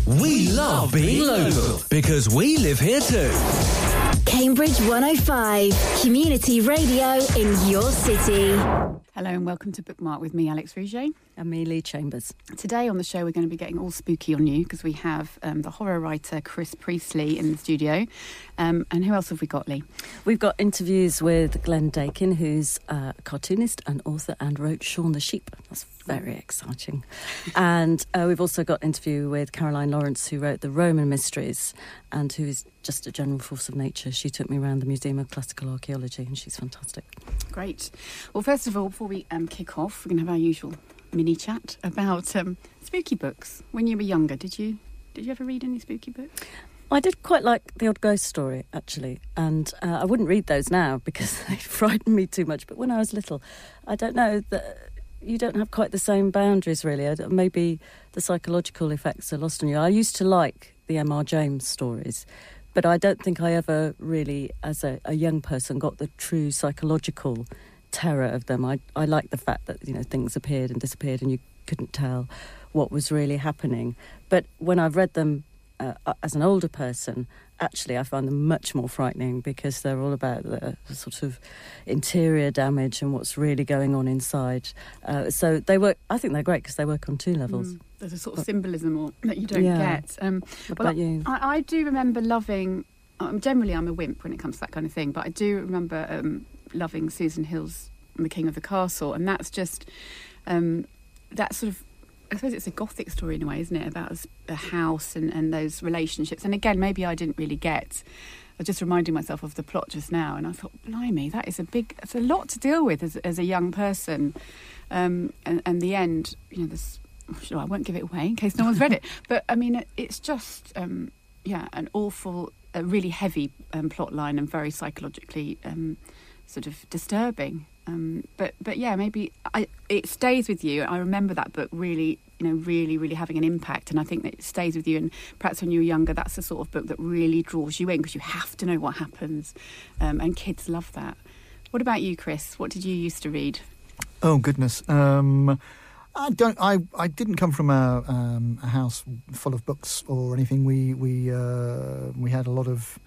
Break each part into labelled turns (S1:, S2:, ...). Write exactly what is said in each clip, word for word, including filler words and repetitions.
S1: We love being local because we live here too.
S2: Cambridge one oh five, community radio in your city.
S3: Hello and welcome to Bookmark with me, Alex Rouget.
S4: And me, Lee Chambers.
S3: Today on the show we're going to be getting all spooky on you because we have um, the horror writer Chris Priestley in the studio. Um, and who else have we got, Lee?
S4: We've got interviews with Glenn Dakin, who's a cartoonist and author and wrote Shaun the Sheep. That's very exciting. And uh, we've also got an interview with Caroline Lawrence, who wrote The Roman Mysteries and who is just a general force of nature. She took me around the Museum of Classical Archaeology and she's fantastic.
S3: Great. Well, first of all, before we um, kick off, we're going to have our usual mini chat about um, spooky books. When you were younger, did you did you ever read any spooky books?
S4: I did quite like The Odd Ghost Story, actually, and uh, I wouldn't read those now because they frightened me too much. But when I was little, I don't know, that you don't have quite the same boundaries, really. Maybe the psychological effects are lost on you. I used to like the M R James stories, but I don't think I ever really, as a, a young person, got the true psychological terror of them. I I liked the fact that, you know, things appeared and disappeared and you couldn't tell what was really happening. But when I've read them uh, as an older person, actually I find them much more frightening because they're all about the sort of interior damage and what's really going on inside. Uh, so they work. I think they're great because they work on two levels.
S3: Mm, there's a sort of symbolism or, that you don't
S4: yeah.
S3: get. Um,
S4: what
S3: well,
S4: about you?
S3: I, I do remember loving. Um, generally, I'm a wimp when it comes to that kind of thing, but I do remember um, loving Susan Hill's The King of the Castle, and that's just um, that sort of. I suppose it's a gothic story in a way, isn't it? About a, a house and, and those relationships. And again, maybe I didn't really get. I was just reminding myself of the plot just now, and I thought, blimey, that is a big. It's a lot to deal with as, as a young person. Um, and, and the end, you know, this. Sure, I won't give it away in case no one's read it. But I mean, it, it's just, um, yeah, an awful, a really heavy um, plot line and very psychologically um, sort of disturbing. Um, but but yeah, maybe I, it stays with you. I remember that book really, you know, really, really having an impact, and I think that it stays with you. And perhaps when you were younger, that's the sort of book that really draws you in because you have to know what happens, um, and kids love that. What about you, Chris? What did you used to read?
S5: Oh goodness, um, I don't. I, I didn't come from a, um, a house full of books or anything. We we uh, we had a lot of.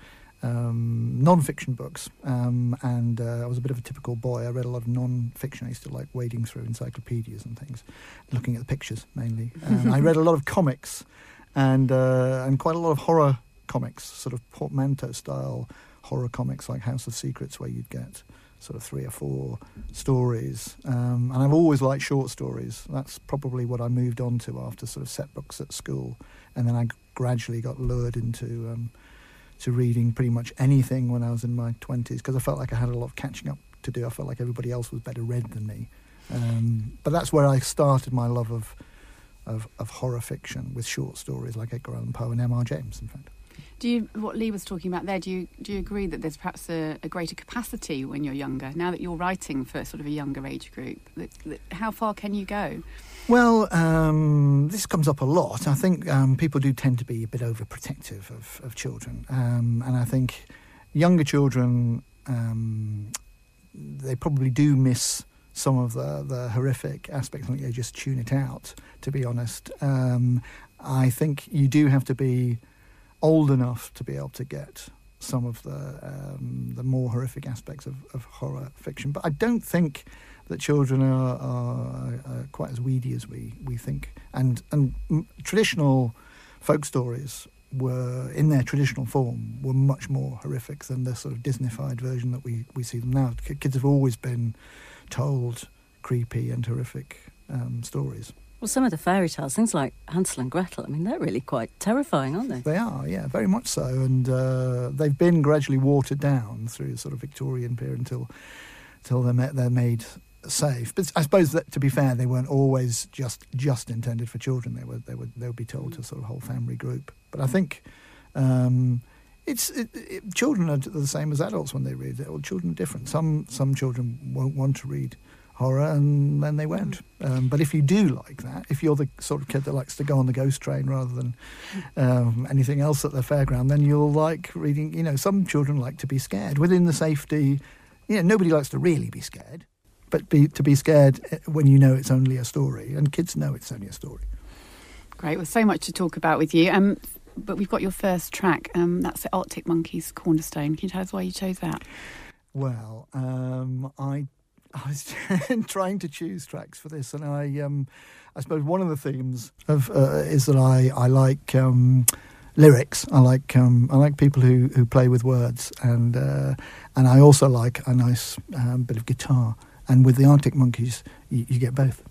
S5: Um, non-fiction books, um, and uh, I was a bit of a typical boy. I read a lot of non-fiction. I used to like wading through encyclopedias and things, looking at the pictures mainly. Um, I read a lot of comics, and uh, and quite a lot of horror comics, sort of portmanteau style horror comics like House of Secrets, where you'd get sort of three or four stories. Um, and I've always liked short stories. That's probably what I moved on to after sort of set books at school, and then I gradually got lured into. Um, to reading pretty much anything when I was in my twenties because I felt like I had a lot of catching up to do. I felt like everybody else was better read than me. Um, but that's where I started my love of, of of horror fiction with short stories like Edgar Allan Poe and M R James, in fact.
S3: Do you, what Lee was talking about there, do you do you agree that there's perhaps a, a greater capacity when you're younger, now that you're writing for sort of a younger age group? That, that, how far can you go?
S5: Well, um, this comes up a lot. I think um, people do tend to be a bit overprotective of, of children. Um, and I think younger children, um, they probably do miss some of the, the horrific aspects. I think they just tune it out, to be honest. Um, I think you do have to be old enough to be able to get some of the um, the more horrific aspects of, of horror fiction. But I don't think that children are, are, are quite as weedy as we, we think. And and m- traditional folk stories were, in their traditional form, were much more horrific than the sort of Disneyfied version that we, we see them now. Kids have always been told creepy and horrific um, stories.
S4: Well, some of the fairy tales, things like Hansel and Gretel, I mean, they're really quite terrifying, aren't they?
S5: They are, yeah, very much so. And uh, they've been gradually watered down through the sort of Victorian period until, until they're, ma- they're made safe. But I suppose that, to be fair, they weren't always just just intended for children. They were they would they would be told to sort of whole family group. But I think um, it's it, it, children are the same as adults when they read it. Well, children are different. Some some children won't want to read horror, and then they won't. Um, but if you do like that, if you're the sort of kid that likes to go on the ghost train rather than um, anything else at the fairground, then you'll like reading. You know, some children like to be scared within the safety. You know, nobody likes to really be scared, but be, to be scared when you know it's only a story, and kids know it's only a story.
S3: Great. Well, so much to talk about with you. Um, but we've got your first track. Um, that's the Arctic Monkeys, Cornerstone. Can you tell us why you chose that?
S5: Well, um, I I was trying to choose tracks for this, and I um, I suppose one of the themes of uh, is that I I like um, lyrics. I like um, I like people who, who play with words, and uh, and I also like a nice um, bit of guitar. And with the Arctic Monkeys, you, you get both.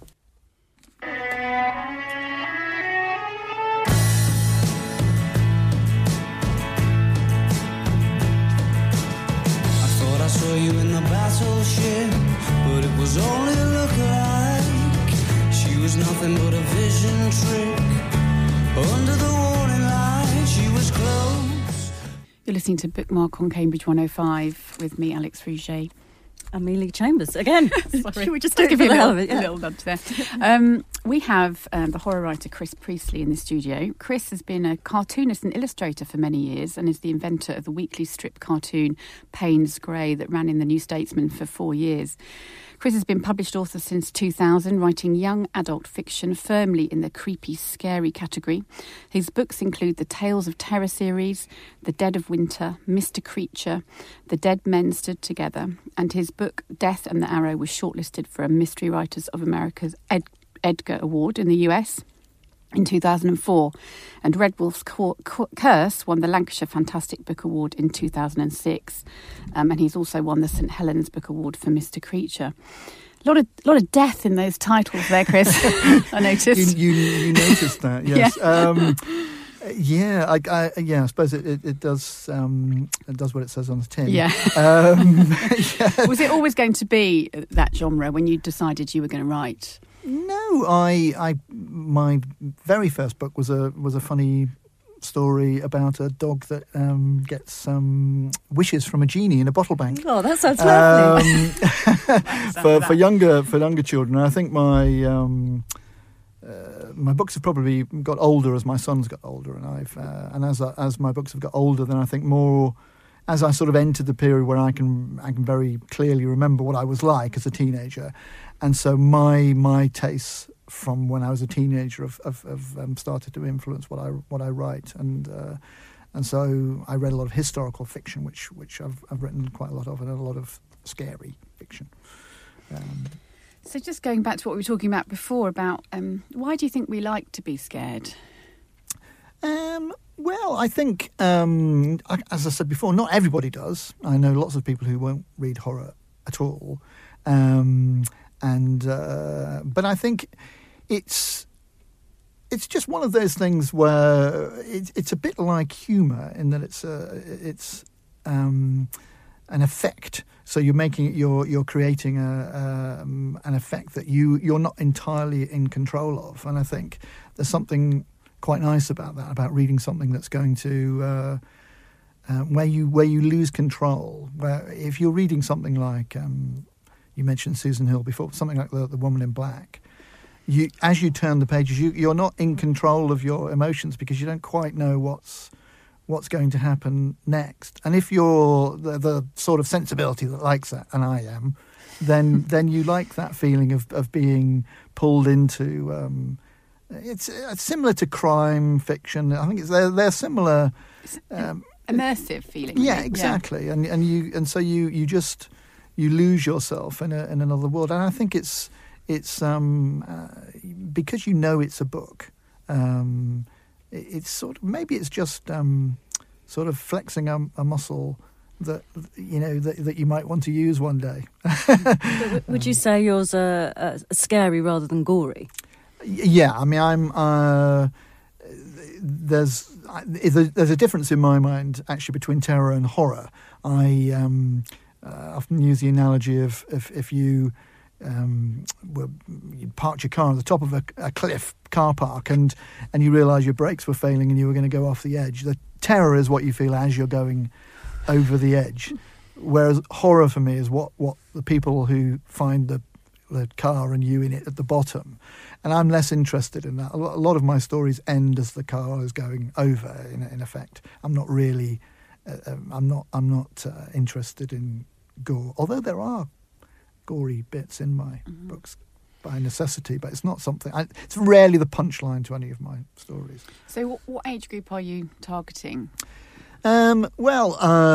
S6: I saw you in the battleship, but it was only a look-alike. She was nothing but a vision trick. Under the warning light, she was close.
S3: You're listening to Bookmark on Cambridge one oh five with me, Alex Rouget.
S4: Amelia Chambers again.
S3: Sorry,
S4: we just
S3: I'll
S4: do it
S3: give
S4: for
S3: you
S4: the
S3: a
S4: hell
S3: little,
S4: of it. Yeah.
S3: a little nudge there. Um, we have um, the horror writer Chris Priestley in the studio. Chris has been a cartoonist and illustrator for many years and is the inventor of the weekly strip cartoon Payne's Grey that ran in the New Statesman for four years. Chris has been published author since two thousand, writing young adult fiction firmly in the creepy, scary category. His books include the Tales of Terror series, The Dead of Winter, Mister Creature, The Dead Men Stood Together, and his book Death and the Arrow was shortlisted for a Mystery Writers of America's Ed- Edgar Award in the U S in two thousand four, and Red Wolf's Curse won the Lancashire Fantastic Book Award in two thousand six, um, and he's also won the St Helens Book Award for Mister Creature. A lot of lot of death in those titles there, Chris. I noticed.
S5: You, you, you noticed that, yes. Yeah, um, yeah, I, I, yeah. I suppose it, it, it does. Um, it does what it says on the tin.
S3: Yeah.
S5: Um, yeah.
S3: Was it always going to be that genre when you decided you were going to write?
S5: No, I, I, my very first book was a was a funny story about a dog that um, gets um, wishes from a genie in a bottle bank.
S4: Oh, that sounds lovely.
S5: Um, for for younger for younger children, I think my um, uh, my books have probably got older as my son's got older, and I've uh, and as I, as my books have got older, then I think more. As I sort of entered the period where I can I can very clearly remember what I was like as a teenager, and so my my tastes from when I was a teenager have, have, have um, started to influence what I what I write, and uh, and so I read a lot of historical fiction, which which I've I've written quite a lot of, and a lot of scary fiction. Um,
S3: so just going back to what we were talking about before about um, why do you think we like to be scared?
S5: Um. Well, I think, um, as I said before, not everybody does. I know lots of people who won't read horror at all, um, and uh, but I think it's it's just one of those things where it's, it's a bit like humour in that it's a, it's um, an effect. So you're making you're you're creating a um, an effect that you you're not entirely in control of, and I think there's something quite nice about that, about reading something that's going to uh, uh, where you where you lose control. Where if you're reading something like um, you mentioned Susan Hill before, something like the, the Woman in Black, you as you turn the pages, you, you're not in control of your emotions because you don't quite know what's what's going to happen next. And if you're the, the sort of sensibility that likes that, and I am, then then you like that feeling of of being pulled into. Um, It's, it's similar to crime fiction. I think it's they're, they're similar. Um,
S3: Immersive feeling.
S5: Yeah,
S3: really.
S5: exactly. Yeah. And and you and so you, you just you lose yourself in a, in another world. And I think it's it's um, uh, because you know it's a book. Um, it, it's sort of maybe it's just um, sort of flexing a, a muscle that you know that, that you might want to use one day.
S4: Would you say yours are uh, scary rather than gory?
S5: Yeah, I mean, I'm. Uh, there's there's a difference in my mind actually between terror and horror. I um, uh, often use the analogy of if if you um, were you parked your car at the top of a, a cliff car park and and you realise your brakes were failing and you were going to go off the edge. The terror is what you feel as you're going over the edge, whereas horror for me is what what the people who find the the car and you in it at the bottom. And I'm less interested in that. A lot of my stories end as the car is going over. In, in effect, I'm not really, uh, I'm not, I'm not uh, interested in gore. Although there are gory bits in my mm-hmm. books. by necessity, but it's not something. I, it's rarely the punchline to any of my stories.
S3: So, what, what age group are you targeting?
S5: Um, well,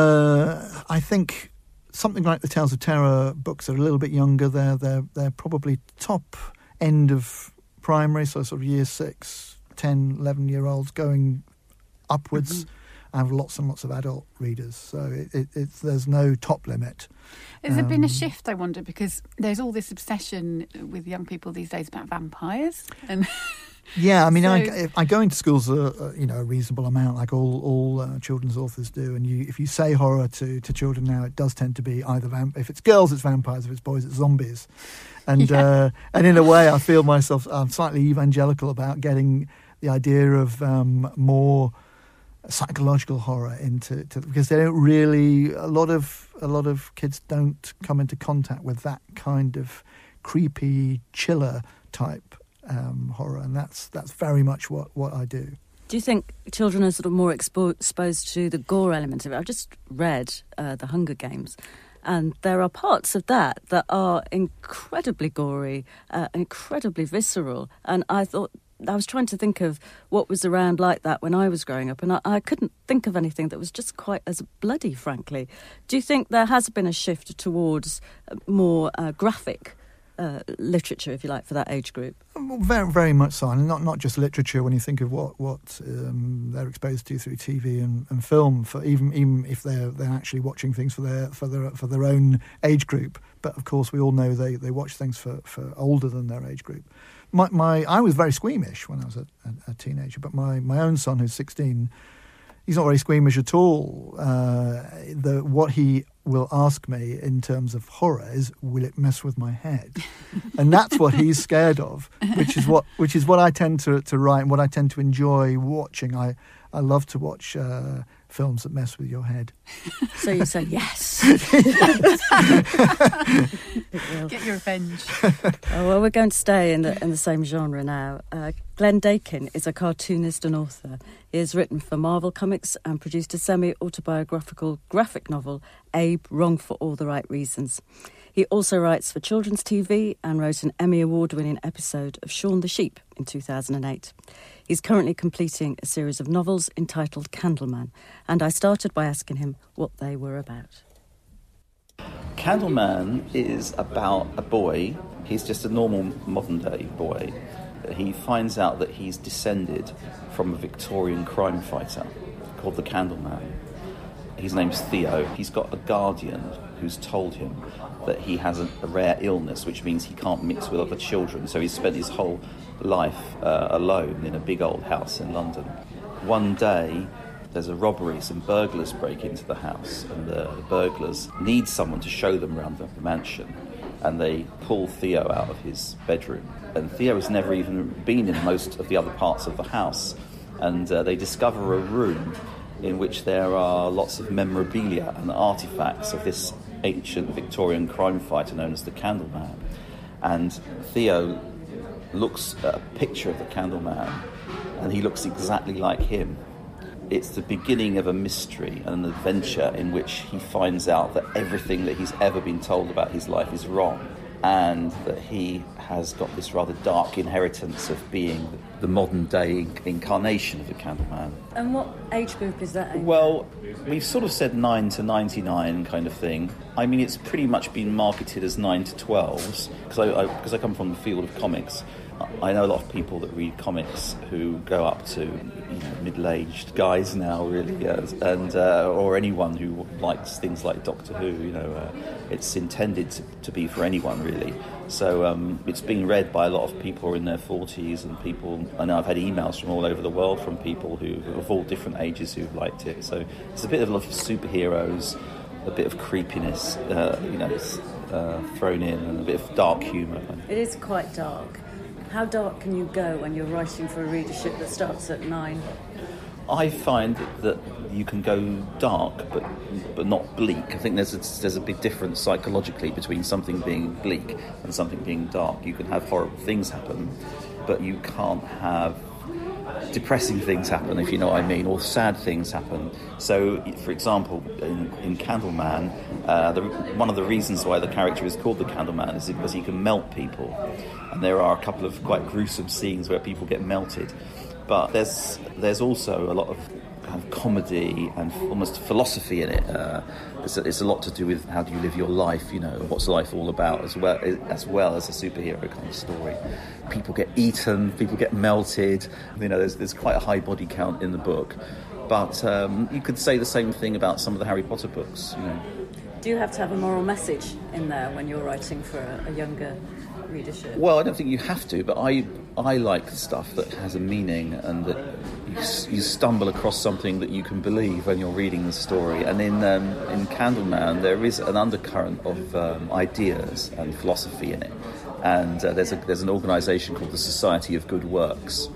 S5: uh, I think something like the Tales of Terror books are a little bit younger. They're they're they're probably top end of primary, so sort of year six, ten, eleven year olds going upwards. Mm-hmm. I have lots and lots of adult readers, so it, it, it's, there's no top limit.
S3: Has
S5: um,
S3: there been a shift, I wonder, because there's all this obsession with young people these days about vampires? And
S5: yeah, I mean,
S3: so,
S5: I, I go into schools, a, a, you know, a reasonable amount, like all all uh, children's authors do. And you, if you say horror to, to children now, it does tend to be either vamp- if it's girls, it's vampires; if it's boys, it's zombies. And yeah. uh, and in a way, I feel myself I'm slightly evangelical about getting the idea of um, more psychological horror into to, because they don't really a lot of a lot of kids don't come into contact with that kind of creepy chiller type um, horror, and that's that's very much what, what I do.
S4: Do you think children are sort of more expo- exposed to the gore element of it? I've just read uh, The Hunger Games, and there are parts of that that are incredibly gory, uh, incredibly visceral, and I thought I was trying to think of what was around like that when I was growing up, and I, I couldn't think of anything that was just quite as bloody, frankly. Do you think there has been a shift towards more uh, graphic uh, literature, if you like, for that age group?
S5: Very, very much so, and not not just literature. When you think of what what um, they're exposed to through T V and, and film, for even even if they're they're actually watching things for their for their for their own age group. But of course, we all know they, they watch things for, for older than their age group. My, my I was very squeamish when I was a, a, a teenager, but my, my own son, who's sixteen, he's not very squeamish at all. Uh, the what he will ask me in terms of horror is, will it mess with my head? And that's what he's scared of, which is what which is what I tend to, to write and what I tend to enjoy watching. I, I love to watch uh, films that mess with your head.
S4: So you say yes.
S3: Get your revenge.
S4: Oh, well, we're going to stay in the in the same genre now. Uh, Glenn Dakin is a cartoonist and author. He has written for Marvel Comics and produced a semi-autobiographical graphic novel, Abe, Wrong for All the Right Reasons. He also writes for children's T V and wrote an Emmy Award-winning episode of Shaun the Sheep in two thousand eight. He's currently completing a series of novels entitled Candleman, and I started by asking him what they were about.
S7: Candleman is about a boy. He's just a normal modern-day boy. He finds out that he's descended from a Victorian crime fighter called the Candleman. His name's Theo. He's got a guardian who's told him that he has a, a rare illness, which means he can't mix with other children. So he's spent his whole life uh, alone in a big old house in London. One day, there's a robbery. Some burglars break into the house, and the burglars need someone to show them around the mansion. And they pull Theo out of his bedroom. And Theo has never even been in most of the other parts of the house. And uh, they discover a room in which there are lots of memorabilia and artifacts of this ancient Victorian crime fighter known as the Candleman. And Theo looks at a picture of the Candleman, and he looks exactly like him. It's the beginning of a mystery and an adventure in which he finds out that everything that he's ever been told about his life is wrong, and that he has got this rather dark inheritance of being the modern-day incarnation of the Candleman.
S4: And what age group is that?
S7: Well, we've sort of said nine to ninety-nine kind of thing. I mean, it's pretty much been marketed as nine to twelves, because I, I, because I come from the field of comics. I know a lot of people that read comics who go up to, you know, middle-aged guys now, really, uh, and uh, or anyone who likes things like Doctor Who. You know, uh, it's intended to, to be for anyone, really. So um, it's being read by a lot of people who are in their forties, and people. I know I've had emails from all over the world from people who of all different ages who've liked it. So it's a bit of a lot of superheroes, a bit of creepiness, uh, you know, uh, thrown in, and a bit of dark humour.
S4: It is quite dark. How dark can you go when you're writing for a readership that starts at nine?
S7: I find that you can go dark, but but not bleak. I think there's a, there's a big difference psychologically between something being bleak and something being dark. You can have horrible things happen, but you can't have depressing things happen, if you know what I mean, or sad things happen. So, for example, in, in Candleman, uh, the, one of the reasons why the character is called the Candleman is because he can melt people. And there are a couple of quite gruesome scenes where people get melted. But there's there's also a lot of kind of comedy and almost philosophy in it. Uh, it's, a, it's a lot to do with how do you live your life, you know, what's life all about, as well as well as a superhero kind of story. People get eaten, people get melted. You know, there's there's quite a high body count in the book. But um, you could say the same thing about some of the Harry Potter books, you know.
S4: Do you have to have a moral message in there when you're writing for a, a younger readership?
S7: Well, I don't think you have to, but I I like stuff that has a meaning and that you, you stumble across something that you can believe when you're reading the story. And in um, in Candleman, there is an undercurrent of um, ideas and philosophy in it. And uh, there's a there's an organisation called the Society of Good Works.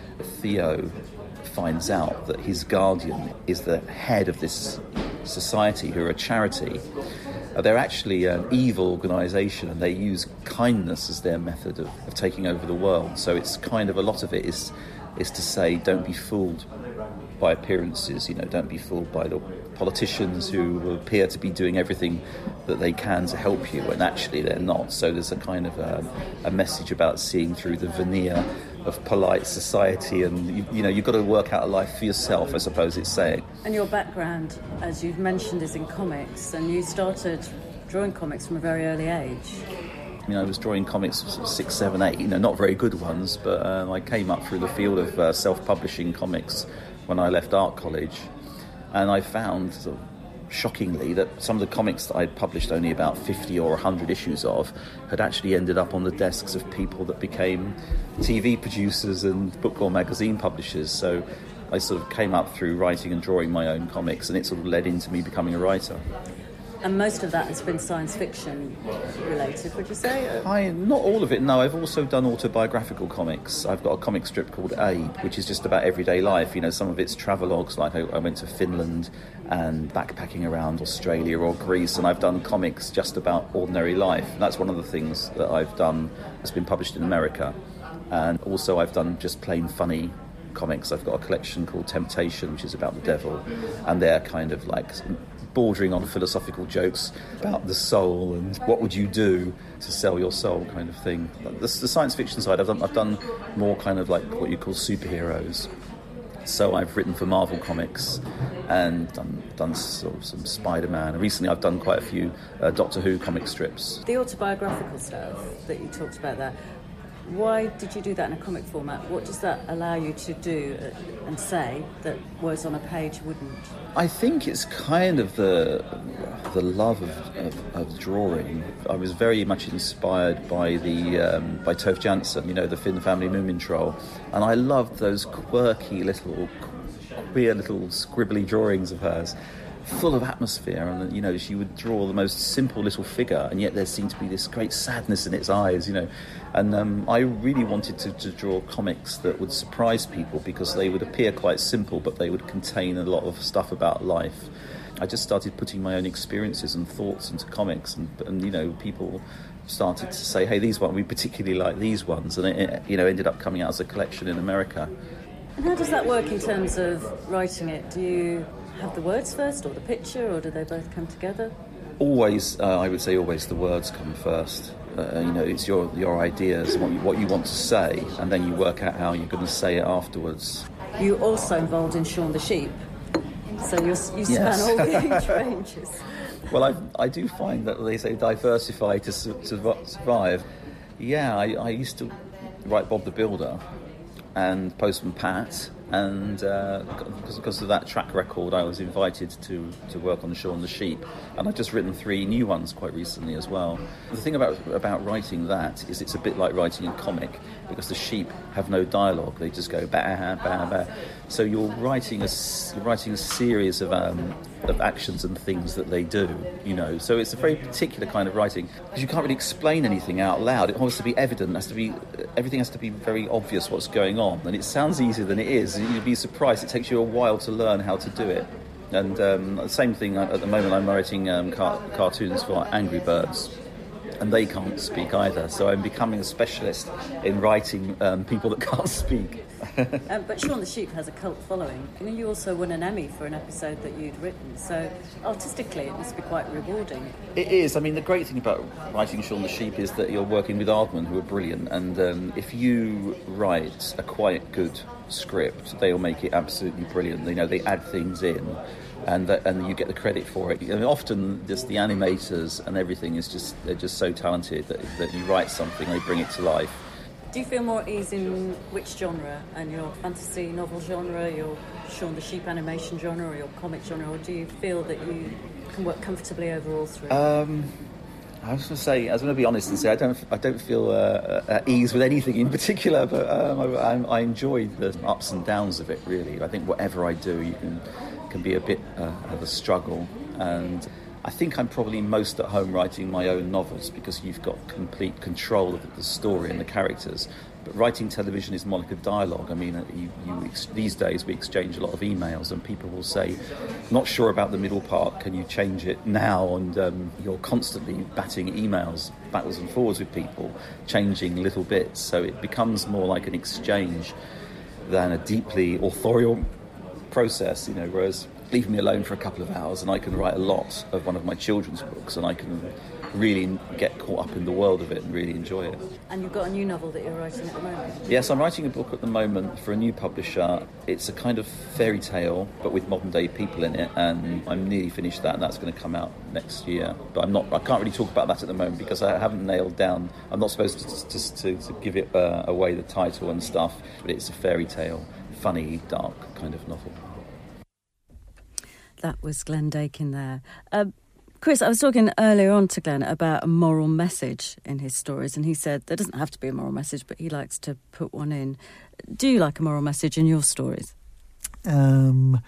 S7: Theo finds out that his guardian is the head of this society, who are a charity. Uh, they're actually an evil organisation, and they use kindness as their method of, of taking over the world. So it's kind of a lot of it is is to say, don't be fooled by appearances. You know, don't be fooled by the politicians who appear to be doing everything that they can to help you, when actually they're not. So there's a kind of a, a message about seeing through the veneer of polite society, and you, you know, you've got to work out a life for yourself, I suppose it's saying.
S4: And your background, as you've mentioned, is in comics, and you started drawing comics from a very early age.
S7: You know, I was drawing comics six, seven, eight, you know, not very good ones, but um, I came up through the field of uh, self-publishing comics when I left art college, and I found, sort of, shockingly, that some of the comics that I'd published only about fifty or one hundred issues of had actually ended up on the desks of people that became T V producers and book or magazine publishers. So I sort of came up through writing and drawing my own comics, and it sort of led into me becoming a writer.
S4: And most of that has been science fiction related, would you say?
S7: I, not all of it, no. I've also done autobiographical comics. I've got a comic strip called Abe, which is just about everyday life. You know, some of it's travelogues, like I, I went to Finland and backpacking around Australia or Greece, and I've done comics just about ordinary life. And that's one of the things that I've done that's been published in America. And also I've done just plain funny comics. I've got a collection called Temptation, which is about the devil, and they're kind of like bordering on philosophical jokes about the soul and what would you do to sell your soul, kind of thing. The, the science fiction side, I've done, I've done more kind of like what you call superheroes. So I've written for Marvel Comics and done, done sort of some Spider-Man. And recently I've done quite a few uh, Doctor Who comic strips.
S4: The autobiographical stuff that you talked about there, why did you do that in a comic format? What does that allow you to do and say that words on a page wouldn't?
S7: I think it's kind of the the love of, of, of drawing. I was very much inspired by the um, by Tove Jansson, you know, the Finn Family Moomin Troll, and I loved those quirky little, queer little scribbly drawings of hers, full of atmosphere. And you know, she would draw the most simple little figure, and yet there seemed to be this great sadness in its eyes, you know. And um, I really wanted to, to draw comics that would surprise people, because they would appear quite simple, but they would contain a lot of stuff about life. I just started putting my own experiences and thoughts into comics, and, and you know, people started to say, hey, these ones, we particularly like these ones, and it, you know, ended up coming out as a collection in America.
S4: And how does that work in terms of writing it? Do you have the words first, or the picture, or do they both come together?
S7: Always, uh, I would say always the words come first. Uh, you know, it's your your ideas, what you, what you want to say, and then you work out how you're going to say it afterwards.
S4: You're also involved in Shaun the Sheep, so you're, you span
S7: Yes.
S4: all the age ranges.
S7: Well, I I do find that they say diversify to su- to survive. Yeah, I, I used to write Bob the Builder and Postman Pat, and uh, because, because of that track record, I was invited to, to work on Shaun the Sheep, and I've just written three new ones quite recently as well. The thing about about writing that is it's a bit like writing a comic, because the sheep have no dialogue; they just go ba ba ba. So you're writing a you're writing a series of um, of actions and things that they do, you know. So it's a very particular kind of writing, because you can't really explain anything out loud. It has to be evident. It has to be everything has to be very obvious what's going on, and it sounds easier than it is. You'd be surprised. It takes you a while to learn how to do it. And um, the same thing at the moment. I'm writing um, car- cartoons for Angry Birds, and they can't speak either. So I'm becoming a specialist in writing um, people that can't speak.
S4: um, but Shaun the Sheep has a cult following. I mean, you also won an Emmy for an episode that you'd written, so artistically it must be quite rewarding.
S7: It is. I mean, the great thing about writing Shaun the Sheep is that you're working with Aardman, who are brilliant, and um, if you write a quite good script, they'll make it absolutely brilliant. You know, they add things in, and that, and you get the credit for it. I mean, often just the animators and everything is just they're just so talented that, that you write something, they bring it to life.
S4: Do you feel more at ease in which genre? And your fantasy novel genre, your Shaun the Sheep animation genre, or your comic genre, or do you feel that you can work comfortably over all three?
S7: Um, I was going to say, I was going to be honest and say I don't, I don't feel uh, at ease with anything in particular, but um, I, I enjoy the ups and downs of it. Really, I think whatever I do, you can can be a bit uh, of a struggle, and I think I'm probably most at home writing my own novels because you've got complete control of the story and the characters. But writing television is more like a dialogue. I mean, you, you ex- these days we exchange a lot of emails, and people will say, "Not sure about the middle part. Can you change it now?" And um, you're constantly batting emails backwards and forwards with people, changing little bits. So it becomes more like an exchange than a deeply authorial process. You know, whereas leave me alone for a couple of hours and I can write a lot of one of my children's books, and I can really get caught up in the world of it and really enjoy it.
S4: And you've got a new novel that you're writing at the moment?
S7: Yes, I'm writing a book at the moment for a new publisher. It's a kind of fairy tale, but with modern day people in it, and I'm nearly finished that, and that's going to come out next year. But I'm not. I can't really talk about that at the moment because I haven't nailed down. I'm not supposed to to, to, to give it uh, away the title and stuff, but it's a fairy tale, funny, dark kind of novel.
S4: That was Glenn Dakin there. Uh, Chris, I was talking earlier on to Glenn about a moral message in his stories, and he said there doesn't have to be a moral message, but he likes to put one in. Do you like a moral message in your stories?
S5: Um,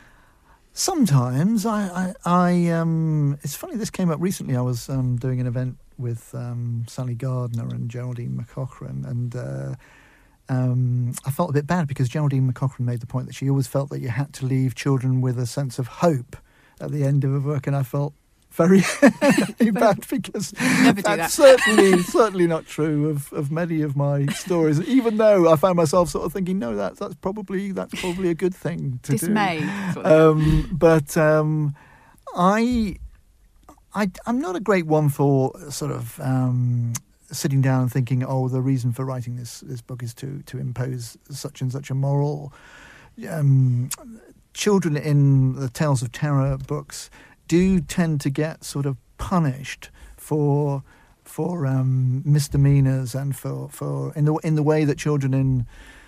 S5: sometimes. I, I, I um, it's funny, this came up recently. I was um, doing an event with um, Sally Gardner and Geraldine McCaughrean, and uh, um, I felt a bit bad because Geraldine McCaughrean made the point that she always felt that you had to leave children with a sense of hope at the end of a book, and I felt very bad because
S3: Never do
S5: that's
S3: that.
S5: certainly certainly not true of, of many of my stories. Even though I found myself sort of thinking, no, that's that's probably that's probably a good thing to
S3: Dismay.
S5: do.
S3: Sort of.
S5: Um, but um, I, I I'm not a great one for sort of um, sitting down and thinking, oh, the reason for writing this this book is to to impose such and such a moral. Um, children in the Tales of Terror books do tend to get sort of punished for for um, misdemeanors and for, for in the in the way that children in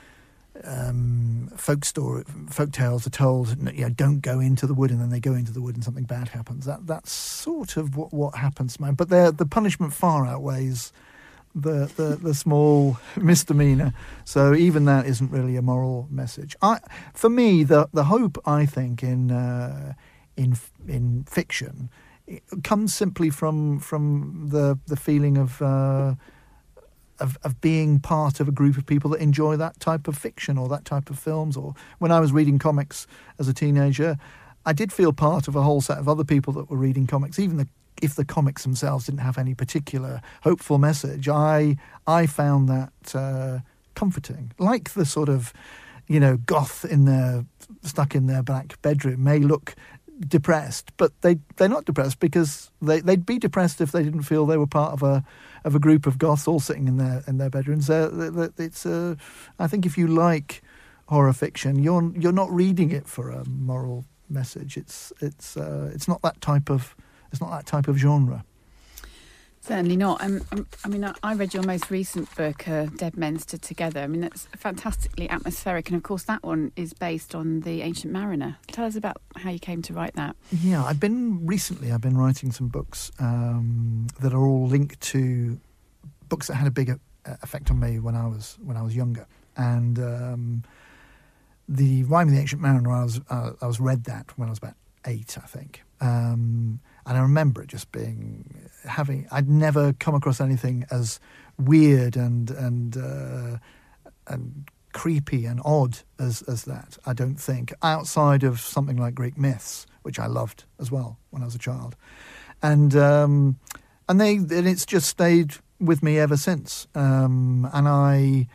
S5: um, folk story folk tales are told, you know, don't go into the wood, and then they go into the wood and something bad happens. That that's sort of what what happens, man. But the punishment far outweighs the, the the small misdemeanor. So even that isn't really a moral message. I for me the the hope, I think, in uh, in in fiction, it comes simply from from the the feeling of uh, of of being part of a group of people that enjoy that type of fiction or that type of films. Or when I was reading comics as a teenager, I did feel part of a whole set of other people that were reading comics, even the, if the comics themselves didn't have any particular hopeful message. I I found that uh, comforting, like the sort of, you know, goth in their stuck in their black bedroom may look depressed, but they they're not depressed because they they'd be depressed if they didn't feel they were part of a of a group of goths all sitting in their in their bedrooms. Uh, it's uh, I think if you like horror fiction, you're you're not reading it for a moral message. It's it's uh, it's not that type of it's not that type of genre.
S3: Certainly not. Um, um, I mean, I, I read your most recent book, uh, Dead Men Stood Together. I mean, that's fantastically atmospheric. And, of course, that one is based on The Ancient Mariner. Tell us about how you came to write that.
S5: Yeah, I've been... Recently, I've been writing some books um, that are all linked to books that had a big uh, effect on me when I was when I was younger. And um, the Rime of the Ancient Mariner, I was, uh, I was read that when I was about eight, I think. Um, and I remember it just being... having I'd never come across anything as weird and and uh, and creepy and odd as as that, I don't think, outside of something like Greek myths, which I loved as well when I was a child. And um, and they and it's just stayed with me ever since. Um, and I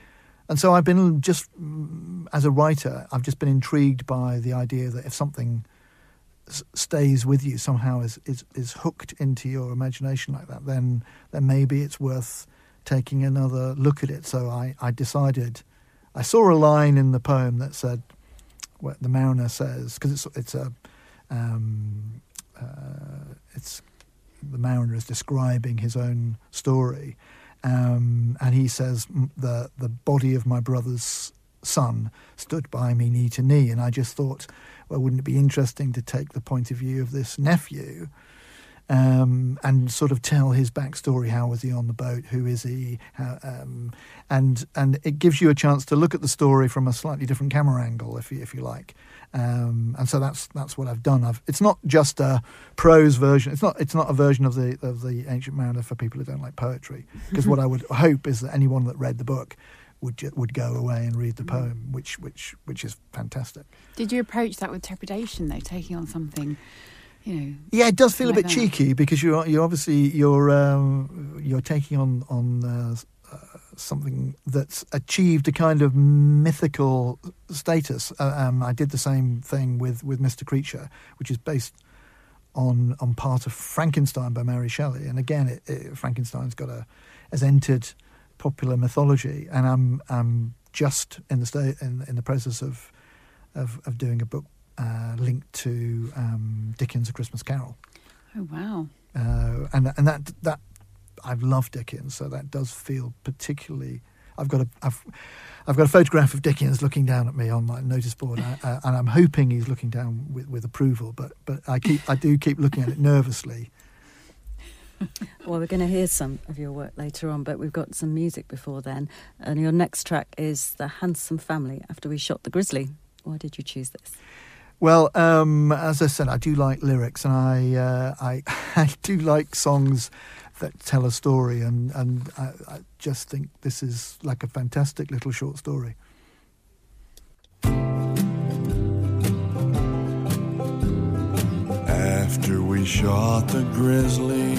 S5: and so I've been just, as a writer, I've just been intrigued by the idea that if something s- stays with you somehow, is, is is hooked into your imagination like that, then then maybe it's worth taking another look at it. So I, I decided, I saw a line in the poem that said, what the mariner says, because it's it's a, um, uh, it's the mariner is describing his own story. Um, and he says, the the body of my brother's son stood by me knee to knee. And I just thought, well, wouldn't it be interesting to take the point of view of this nephew um, and sort of tell his backstory? How was he on the boat? Who is he? How, um, and and it gives you a chance to look at the story from a slightly different camera angle, if you, if you like. Um, and so that's that's what I've done. I've, it's not just a prose version. It's not it's not a version of the of the Ancient Mariner for people who don't like poetry. Because what I would hope is that anyone that read the book would ju- would go away and read the poem, which which which is fantastic.
S3: Did you approach that with trepidation, though, taking on something, you know?
S5: Yeah, it does feel a
S3: like
S5: bit
S3: that?
S5: cheeky, because you're you're obviously you're um, you're taking on on. Uh, uh, something that's achieved a kind of mythical status. Uh, um, I did the same thing with, with Mister Creature, which is based on on part of Frankenstein by Mary Shelley. And again, it, it, Frankenstein's got a has entered popular mythology, and I'm I'm just in the state in, in the process of of, of doing a book uh, linked to um, Dickens' A Christmas Carol.
S3: Oh wow!
S5: Uh, and and that that. I've loved Dickens, so that does feel particularly. I've got a, I've, I've got a photograph of Dickens looking down at me on my notice board, uh, and I'm hoping he's looking down with, with approval. But but I keep I do keep looking at it nervously.
S4: Well, we're going to hear some of your work later on, but we've got some music before then. And your next track is The Handsome Family, After We Shot the Grizzly. Why did you choose this?
S5: Well, um, as I said, I do like lyrics, and I uh, I I do like songs that tell a story, and, and I, I just think this is like a fantastic little short story.
S8: After we shot the grizzly,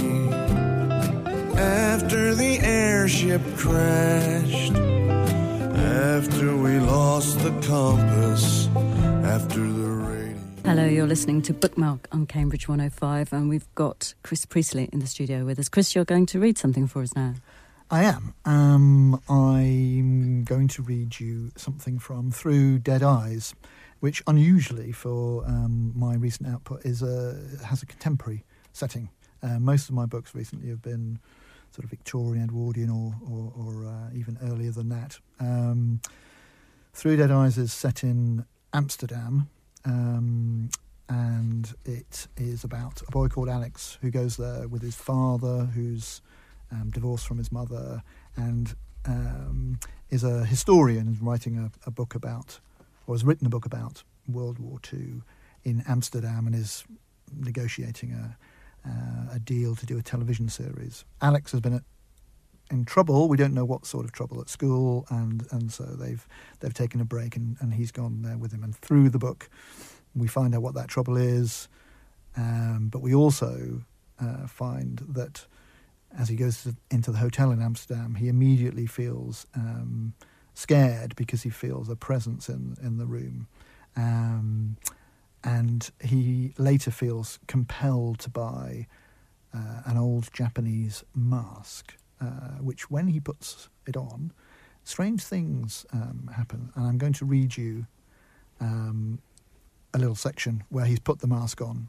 S8: after the airship crashed, after we lost the compass, after the
S4: Hello, you're listening to Bookmark on Cambridge one oh five, and we've got Chris Priestley in the studio with us. Chris, you're going to read something for us now.
S5: I am. Um, I'm going to read you something from Through Dead Eyes, which unusually for um, my recent output is a, has a contemporary setting. Uh, most of my books recently have been sort of Victorian, Edwardian, or, or, or uh, even earlier than that. Um, Through Dead Eyes is set in Amsterdam. Um, and it is about a boy called Alex who goes there with his father, who's um, divorced from his mother, and um, is a historian and writing a, a book about, or has written a book about World War Two in Amsterdam, and is negotiating a, uh, a deal to do a television series. Alex has been at, in trouble. We don't know what sort of trouble at school, and, and so they've they've taken a break, and, and he's gone there with him. And through the book, we find out what that trouble is, um, but we also uh, find that as he goes to, into the hotel in Amsterdam, he immediately feels um, scared because he feels a presence in, in the room. Um, and he later feels compelled to buy uh, an old Japanese mask, Uh, which when he puts it on, strange things um, happen. And I'm going to read you um, a little section where he's put the mask on.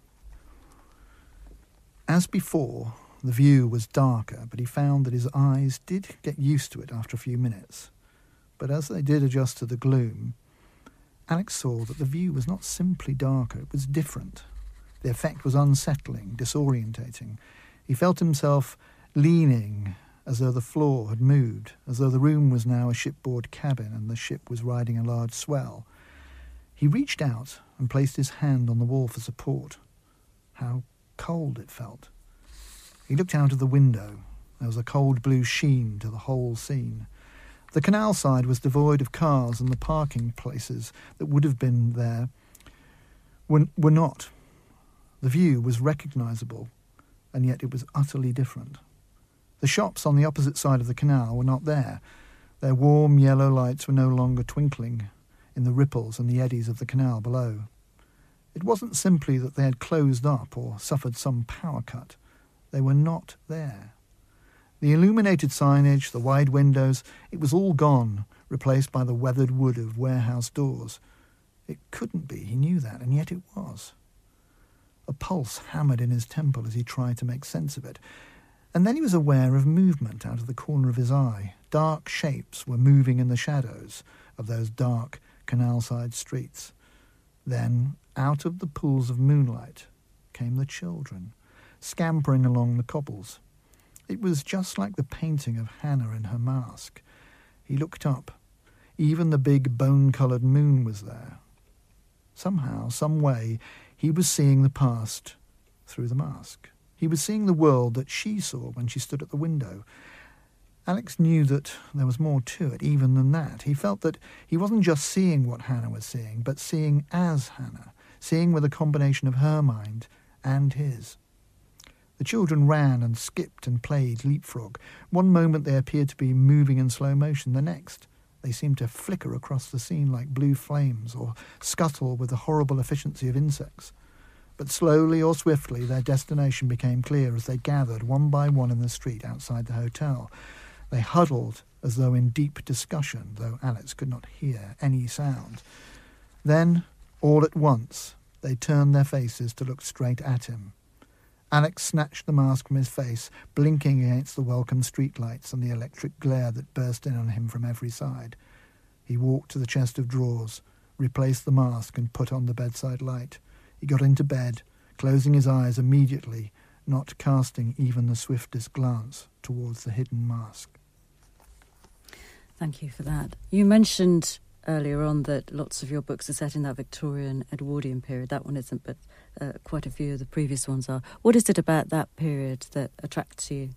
S5: As before, the view was darker, but he found that his eyes did get used to it after a few minutes. But as they did adjust to the gloom, Alex saw that the view was not simply darker, it was different. The effect was unsettling, disorientating. He felt himself leaning as though the floor had moved, as though the room was now a shipboard cabin and the ship was riding a large swell. He reached out and placed his hand on the wall for support. How cold it felt. He looked out of the window. There was a cold blue sheen to the whole scene. The canal side was devoid of cars, and the parking places that would have been there were, were not. The view was recognisable, and yet it was utterly different. The shops on the opposite side of the canal were not there. Their warm yellow lights were no longer twinkling in the ripples and the eddies of the canal below. It wasn't simply that they had closed up or suffered some power cut. They were not there. The illuminated signage, the wide windows, it was all gone, replaced by the weathered wood of warehouse doors. It couldn't be, he knew that, and yet it was. A pulse hammered in his temple as he tried to make sense of it. And then he was aware of movement out of the corner of his eye. Dark shapes were moving in the shadows of those dark canal-side streets. Then, out of the pools of moonlight, came the children, scampering along the cobbles. It was just like the painting of Hannah in her mask. He looked up. Even the big bone-coloured moon was there. Somehow, some way, he was seeing the past through the mask. He was seeing the world that she saw when she stood at the window. Alex knew that there was more to it, even than that. He felt that he wasn't just seeing what Hannah was seeing, but seeing as Hannah, seeing with a combination of her mind and his. The children ran and skipped and played leapfrog. One moment they appeared to be moving in slow motion, the next they seemed to flicker across the scene like blue flames or scuttle with the horrible efficiency of insects. But slowly or swiftly their destination became clear as they gathered one by one in the street outside the hotel. They huddled as though in deep discussion, though Alex could not hear any sound. Then, all at once, they turned their faces to look straight at him. Alex snatched the mask from his face, blinking against the welcome streetlights and the electric glare that burst in on him from every side. He walked to the chest of drawers, replaced the mask and put on the bedside light. He got into bed, closing his eyes immediately, not casting even the swiftest glance towards the hidden mask.
S4: Thank you for that. You mentioned earlier on that lots of your books are set in that Victorian Edwardian period. That one isn't, but uh, quite a few of the previous ones are. What is it about that period that attracts you?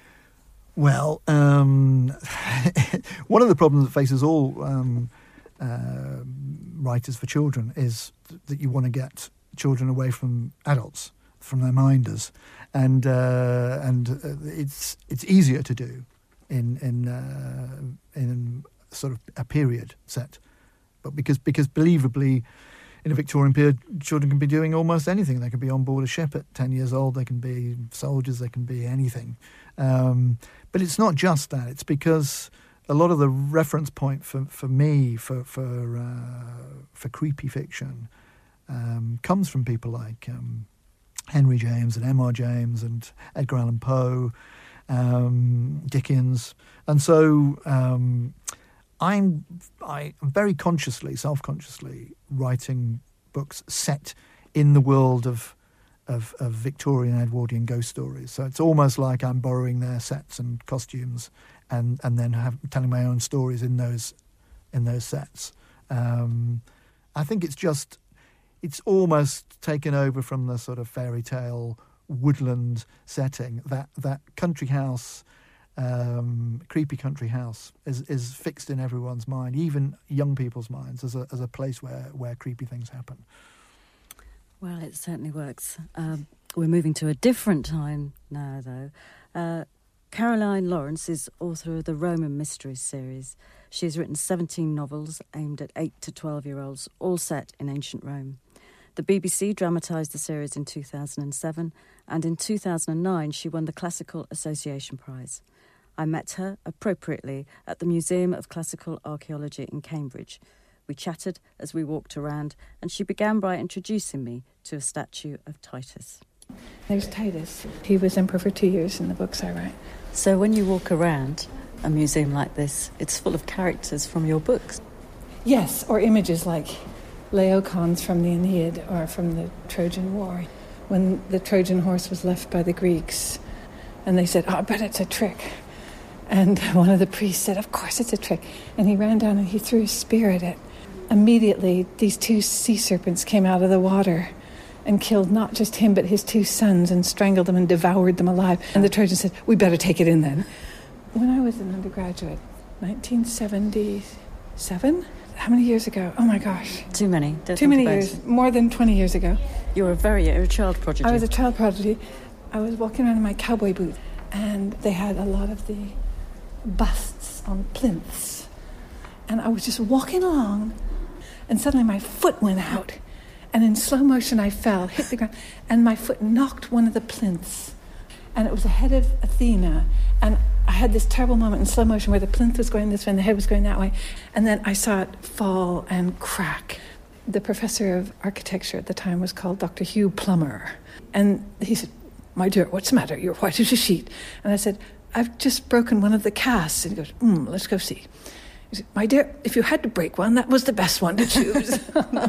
S5: Well, um, one of the problems that faces all um, uh, writers for children is th- that you want to get children away from adults, from their minders, and uh, and uh, it's it's easier to do in in uh, in sort of a period set, but because because believably, in a Victorian period, children can be doing almost anything. They can be on board a ship at ten years old. They can be soldiers. They can be anything. Um, but it's not just that. It's because a lot of the reference point for, for me for for uh, for creepy fiction um, comes from people like um, Henry James and M R James and Edgar Allan Poe, um, Dickens, and so um, I'm I very consciously, self-consciously writing books set in the world of. Of, of Victorian Edwardian ghost stories. So it's almost like I'm borrowing their sets and costumes and, and then have, telling my own stories in those in those sets. Um, I think it's just, it's almost taken over from the sort of fairy tale woodland setting. That that country house, um, creepy country house is, is fixed in everyone's mind, even young people's minds, as a as a place where, where creepy things happen.
S4: Well, it certainly works. Um, we're moving to a different time now, though. Uh, Caroline Lawrence is author of the Roman Mysteries series. She has written seventeen novels aimed at eight to twelve-year-olds, all set in ancient Rome. The B B C dramatised the series in two thousand seven, and in two thousand nine she won the Classical Association Prize. I met her, appropriately, at the Museum of Classical Archaeology in Cambridge. We chatted as we walked around, and she began by introducing me to a statue of Titus.
S9: There's Titus. He was emperor for two years in the books I write.
S4: So when you walk around a museum like this, it's full of characters from your books?
S9: Yes, or images like Laocoons from the Aeneid or from the Trojan War. When the Trojan horse was left by the Greeks, and they said, oh, I bet it's a trick. And one of the priests said, of course it's a trick. And he ran down and he threw a spear at it. Immediately, these two sea serpents came out of the water and killed not just him, but his two sons, and strangled them and devoured them alive. And the Trojans said, we better take it in then. When I was an undergraduate, nineteen seventy-seven? How many years ago? Oh my gosh.
S4: Too many. Don't
S9: Too many
S4: about
S9: years.
S4: it.
S9: More than twenty years ago.
S4: You were a very, you were a child prodigy.
S9: I was a child prodigy. I was walking around in my cowboy boots, and they had a lot of the busts glass on plinths. And I was just walking along, and suddenly my foot went out. And in slow motion, I fell, hit the ground, and my foot knocked one of the plinths. And it was the head of Athena. And I had this terrible moment in slow motion where the plinth was going this way and the head was going that way. And then I saw it fall and crack. The professor of architecture at the time was called Doctor Hugh Plummer. And he said, "My dear, what's the matter? You're white as a sheet." And I said, "I've just broken one of the casts." And he goes, mm, let's go see. He said, "My dear, if you had to break one, that was the best one to choose."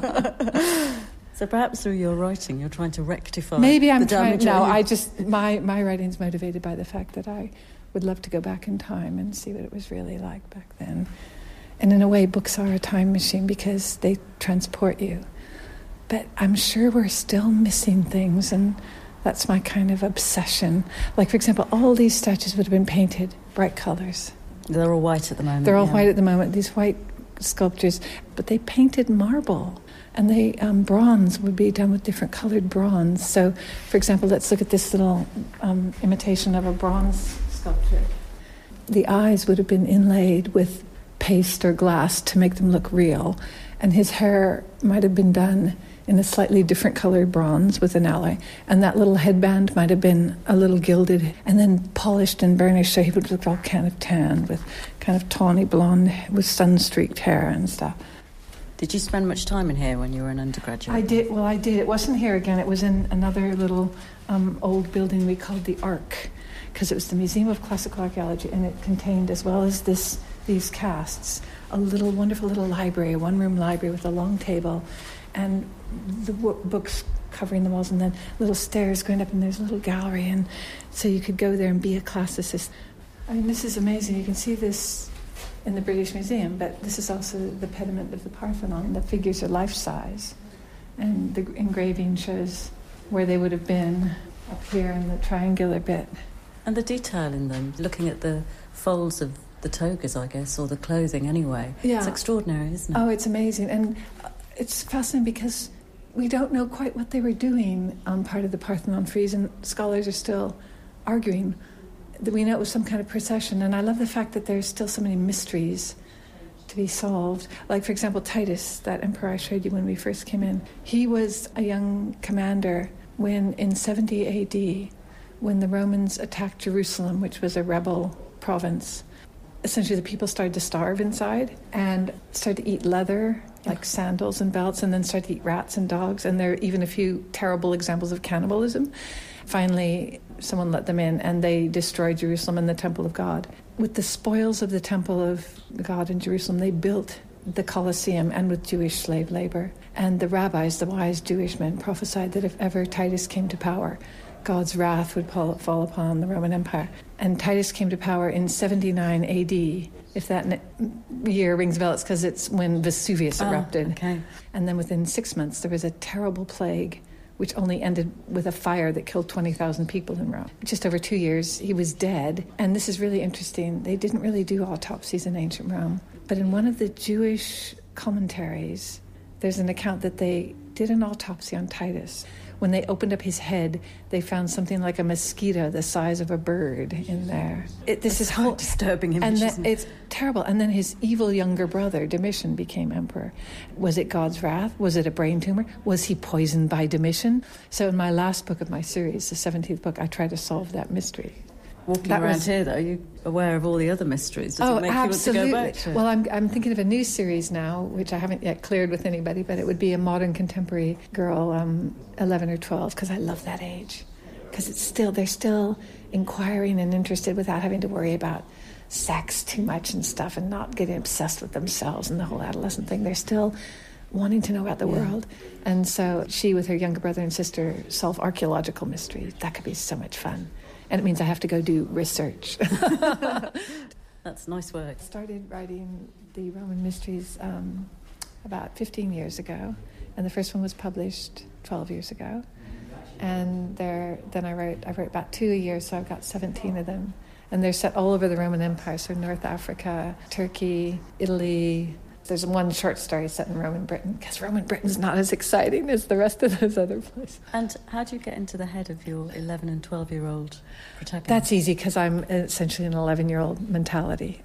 S4: So perhaps through your writing, you're trying to rectify
S9: Maybe I'm
S4: the
S9: trying.
S4: damage.
S9: No, I just my my writing's motivated by the fact that I would love to go back in time and see what it was really like back then. And in a way, books are a time machine because they transport you. But I'm sure we're still missing things, and that's my kind of obsession. Like, for example, all these statues would have been painted bright colours.
S4: They're all white at the moment.
S9: They're all
S4: yeah.
S9: white at the moment, these white sculptures. But they painted marble. And they um, bronze would be done with different coloured bronze. So, for example, let's look at this little um, imitation of a bronze sculpture. The eyes would have been inlaid with paste or glass to make them look real. And his hair might have been done in a slightly different coloured bronze with an alloy. And that little headband might have been a little gilded and then polished and burnished so he would look all kind of tanned with kind of tawny blonde with sun-streaked hair and stuff.
S4: Did you spend much time in here when you were an undergraduate?
S9: I did. Well, I did. It wasn't here again. It was in another little um, old building we called the Ark, because it was the Museum of Classical Archaeology, and it contained, as well as this these casts, a little wonderful little library, a one-room library with a long table, and the w- books covering the walls, and then little stairs going up, and there's a little gallery, and so you could go there and be a classicist. I mean, this is amazing. You can see this in the British Museum, but this is also the pediment of the Parthenon. The figures are life-size, and the engraving shows where they would have been up here in the triangular bit.
S4: And the detail in them, looking at the folds of the togas, I guess, or the clothing anyway.
S9: Yeah.
S4: It's extraordinary, isn't it?
S9: Oh, it's amazing. And it's fascinating because we don't know quite what they were doing on part of the Parthenon frieze, and scholars are still arguing. We know it was some kind of procession, and I love the fact that there's still so many mysteries to be solved. Like, for example, Titus, that emperor I showed you when we first came in, he was a young commander when, in seventy A D, when the Romans attacked Jerusalem, which was a rebel province. Essentially, the people started to starve inside and started to eat leather, like sandals and belts, and then started to eat rats and dogs, and there are even a few terrible examples of cannibalism. Finally, someone let them in, and they destroyed Jerusalem and the Temple of God. With the spoils of the Temple of God in Jerusalem, they built the Colosseum, and with Jewish slave labor. And the rabbis, the wise Jewish men, prophesied that if ever Titus came to power, God's wrath would fall upon the Roman Empire. And Titus came to power in seventy-nine A D. If that year rings a bell, it's because it's when Vesuvius erupted.
S4: Oh, okay.
S9: And then within six months, there was a terrible plague, which only ended with a fire that killed twenty thousand people in Rome. Just over two years, he was dead. And this is really interesting. They didn't really do autopsies in ancient Rome. But in one of the Jewish commentaries, there's an account that they did an autopsy on Titus. When they opened up his head, they found something like a mosquito the size of a bird in there. It, this
S4: That's
S9: is
S4: quite
S9: whole,
S4: disturbing image,
S9: and then,
S4: isn't it?
S9: it's terrible. And then his evil younger brother, Domitian, became emperor. Was it God's wrath? Was it a brain tumor? Was he poisoned by Domitian? So in my last book of my series, the seventeenth book, I try to solve that mystery.
S4: Walking
S9: That
S4: around
S9: was-
S4: here, though, are you aware of all the other mysteries? Does
S9: oh,
S4: it make
S9: absolutely.
S4: you want to go back to it?
S9: Well, I'm I'm thinking of a new series now, which I haven't yet cleared with anybody, but it would be a modern contemporary girl, um, eleven or twelve, because I love that age. Because it's still they're still inquiring and interested without having to worry about sex too much and stuff, and not getting obsessed with themselves and the whole adolescent thing. They're still wanting to know about the
S4: Yeah.
S9: world. And so she, with her younger brother and sister, solve archaeological mysteries. That could be so much fun. And it means I have to go do research.
S4: That's nice work.
S9: I started writing the Roman Mysteries um, about fifteen years ago, and the first one was published twelve years ago. And there, then I wrote, I wrote about two a year, so I've got seventeen of them. And they're set all over the Roman Empire, so North Africa, Turkey, Italy, there's one short story set in Roman Britain, because Roman Britain's not as exciting as the rest of those other places.
S4: And how do you get into the head of your eleven and twelve-year-old protagonist?
S9: That's easy, because I'm essentially an eleven-year-old mentality.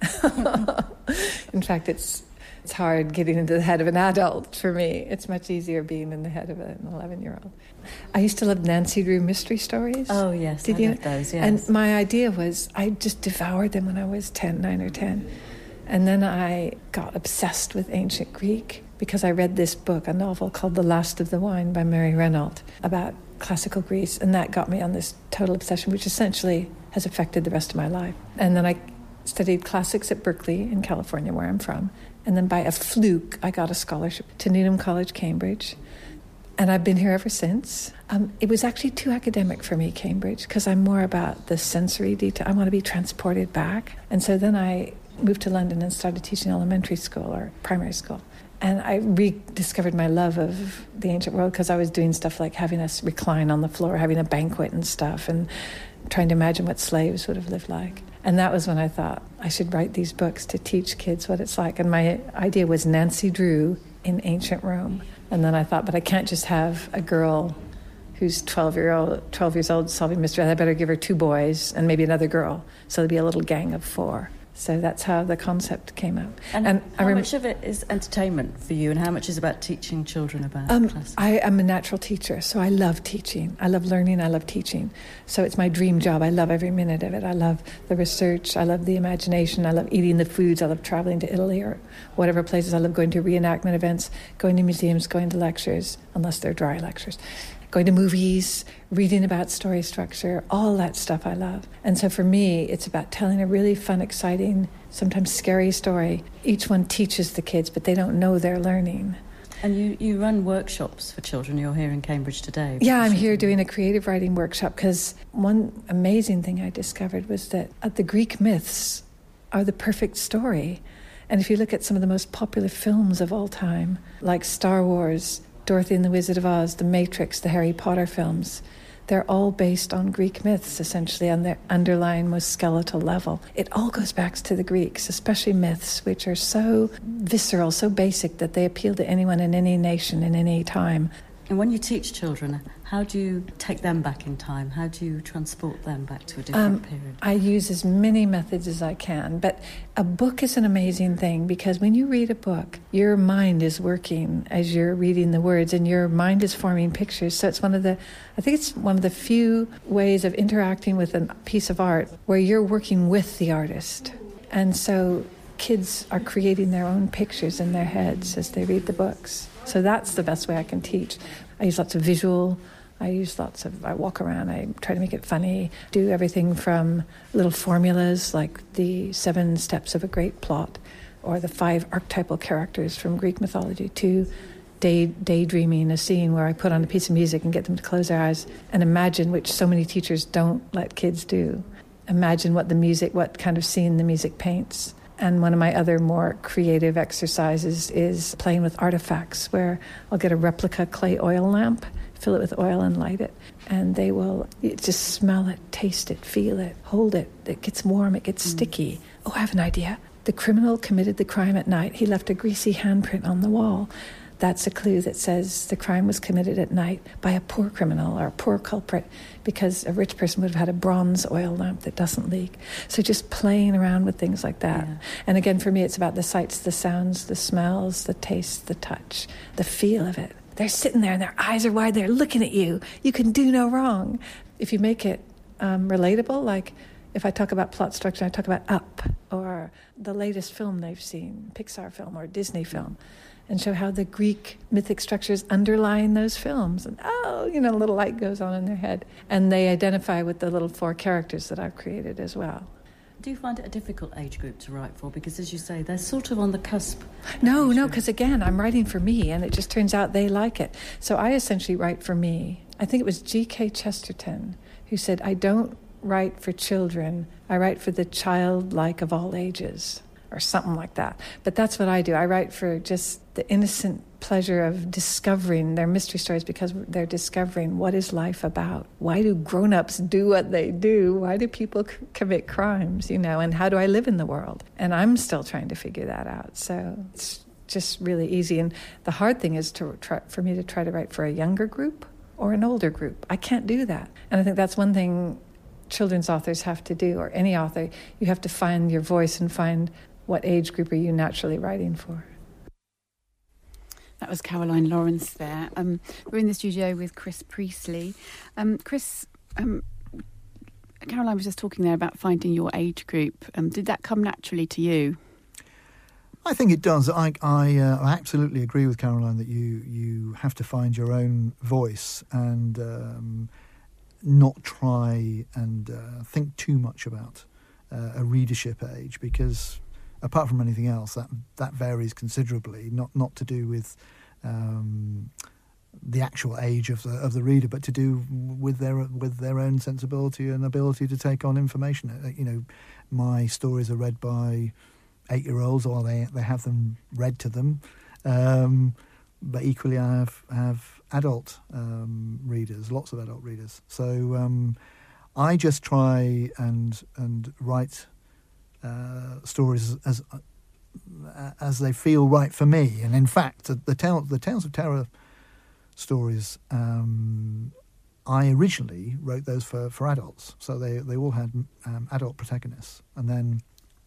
S9: In fact, it's it's hard getting into the head of an adult for me. It's much easier being in the head of an eleven-year-old. I used to love Nancy Drew mystery stories.
S4: Oh, yes, Did I you? love those, yes.
S9: And my idea was I just devoured them when I was ten, nine or ten. And then I got obsessed with ancient Greek because I read this book, a novel called The Last of the Wine by Mary Renault, about classical Greece, and that got me on this total obsession, which essentially has affected the rest of my life. And then I studied classics at Berkeley in California, where I'm from, and then by a fluke, I got a scholarship to Needham College, Cambridge, and I've been here ever since. Um, it was actually too academic for me, Cambridge, because I'm more about the sensory detail. I want to be transported back. And so then I moved to London and started teaching elementary school or primary school. And I rediscovered my love of the ancient world because I was doing stuff like having us recline on the floor, having a banquet and stuff, and trying to imagine what slaves would have lived like. And that was when I thought I should write these books to teach kids what it's like. And my idea was Nancy Drew in ancient Rome. And then I thought, but I can't just have a girl who's twelve year old, twelve years old solving mysteries. I better give her two boys and maybe another girl. So there'd be a little gang of four. So that's how the concept came up.
S4: And,
S9: and
S4: how
S9: rem-
S4: much of it is entertainment for you, and how much is about teaching children about
S9: um,
S4: classics?
S9: I am a natural teacher, so I love teaching. I love learning, I love teaching. So it's my dream job. I love every minute of it. I love the research, I love the imagination, I love eating the foods, I love traveling to Italy or whatever places. I love going to reenactment events, going to museums, going to lectures, unless they're dry lectures. Going to movies, reading about story structure, all that stuff I love. And so for me, it's about telling a really fun, exciting, sometimes scary story. Each one teaches the kids, but they don't know they're learning.
S4: And you, you run workshops for children. You're here in Cambridge today.
S9: Yeah, I'm here doing a creative writing workshop because one amazing thing I discovered was that uh, the Greek myths are the perfect story. And if you look at some of the most popular films of all time, like Star Wars, Dorothy and the Wizard of Oz, The Matrix, the Harry Potter films, they're all based on Greek myths, essentially, on their underlying, most skeletal level. It all goes back to the Greeks, especially myths, which are so visceral, so basic, that they appeal to anyone in any nation in any time.
S4: And when you teach children, how do you take them back in time? How do you transport them back to a different
S9: um,
S4: period?
S9: I use as many methods as I can, but a book is an amazing thing because when you read a book, your mind is working as you're reading the words and your mind is forming pictures. So it's one of the, I think it's one of the few ways of interacting with a piece of art where you're working with the artist. And so kids are creating their own pictures in their heads as they read the books. So that's the best way I can teach. I use lots of visual, I use lots of, I walk around, I try to make it funny, do everything from little formulas like the seven steps of a great plot or the five archetypal characters from Greek mythology to day daydreaming, a scene where I put on a piece of music and get them to close their eyes and imagine, which so many teachers don't let kids do. Imagine what the music, what kind of scene the music paints. And one of my other more creative exercises is playing with artifacts, where I'll get a replica clay oil lamp, fill it with oil and light it, and they will just smell it, taste it, feel it, hold it. It gets warm, it gets mm. sticky. Oh, I have an idea. The criminal committed the crime at night. He left a greasy handprint on the wall. That's a clue that says the crime was committed at night by a poor criminal or a poor culprit, because a rich person would have had a bronze oil lamp that doesn't leak. So just playing around with things like that. Yeah. And again, for me, it's about the sights, the sounds, the smells, the taste, the touch, the feel of it. They're sitting there and their eyes are wide. They're looking at you. You can do no wrong. If you make it um, relatable, like if I talk about plot structure, I talk about Up or the latest film they've seen, Pixar film or Disney film, and show how the Greek mythic structures underlying those films. And, oh, you know, a little light goes on in their head. And they identify with the little four characters that I've created as well.
S4: Do you find it a difficult age group to write for? Because, as you say, they're sort of on the cusp.
S9: No, no, because, again, I'm writing for me, and it just turns out they like it. So I essentially write for me. I think it was G K Chesterton who said, I don't write for children, I write for the childlike of all ages, or something like that. But that's what I do. I write for just the innocent pleasure of discovering their mystery stories, because they're discovering what is life about. Why do grown-ups do what they do? Why do people c- commit crimes, you know, and how do I live in the world? And I'm still trying to figure that out. So it's just really easy. And the hard thing is to try, for me to try to write for a younger group or an older group. I can't do that. And I think that's one thing children's authors have to do, or any author. You have to find your voice and find what age group are you naturally writing for.
S3: That was Caroline Lawrence there. Um, we're in the studio with Chris Priestley. Um, Chris, um, Caroline was just talking there about finding your age group. Um, did that come naturally to you?
S5: I think it does. I I, uh, I absolutely agree with Caroline that you you have to find your own voice and um, not try and uh, think too much about uh, a readership age, because apart from anything else, that that varies considerably. Not not to do with um, the actual age of the of the reader, but to do with their with their own sensibility and ability to take on information. Uh, you know, my stories are read by eight-year-olds, or they they have them read to them. Um, but equally, I have have adult um, readers, lots of adult readers. So um, I just try and and write uh, stories as as they feel right for me. And in fact, the, the Tales the Tales of Terror stories, um, I originally wrote those for, for adults. So they they all had um, adult protagonists, and then